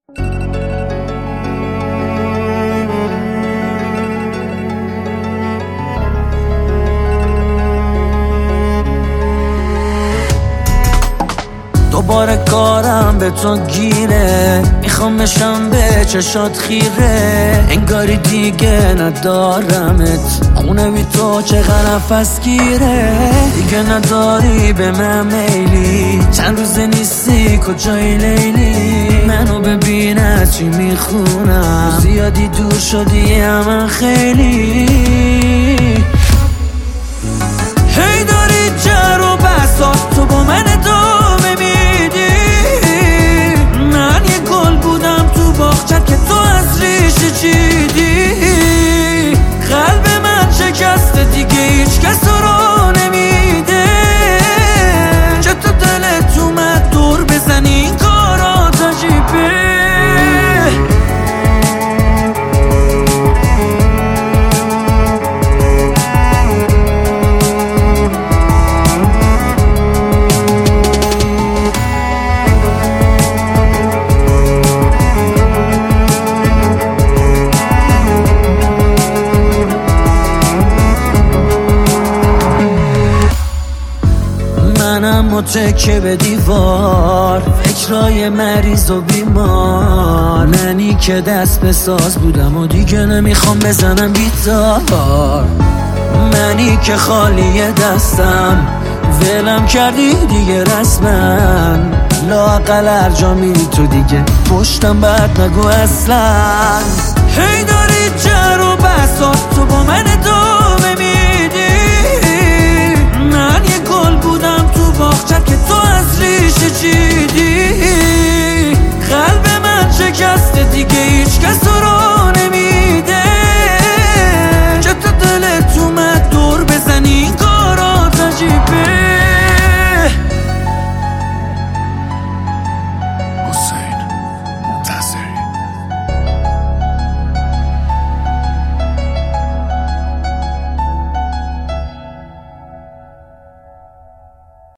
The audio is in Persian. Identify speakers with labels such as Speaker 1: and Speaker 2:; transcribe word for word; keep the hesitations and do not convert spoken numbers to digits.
Speaker 1: دوباره کارم به تو گیره، میخوام بشم به چشات خیره، انگاری دیگه ندارمت، خونه بی تو چقدر نفس گیره، دیگه نداری به من میلی، چند روزه نیستی کجای لیلی، منو ببین از چی میخونم، زیادی دور شدی همه خیلی، هی داری جر و بسات تو با من ادامه میدی، من یه گل بودم تو باغچت که تو از ریشه چیدی، قلب من شکسته دیگه هیچ کس رو نمیده، چه تو دلت اومد دور بزنی این کارات عجیبه. منم متکه به دیوار، فکرای مریض و بیمار، منی که دست به ساز بودم و دیگه نمیخوام بزنم گیتار، منی که خالی دستم ولم کردی دیگه رسما، لااقل هر جا میری تو دیگه پشتم بعد نگو اصلا، هی داری جر و بسات تو با من ادامه میدی، من یه گل بودم تو باغچت که تو از ریشه چیدی،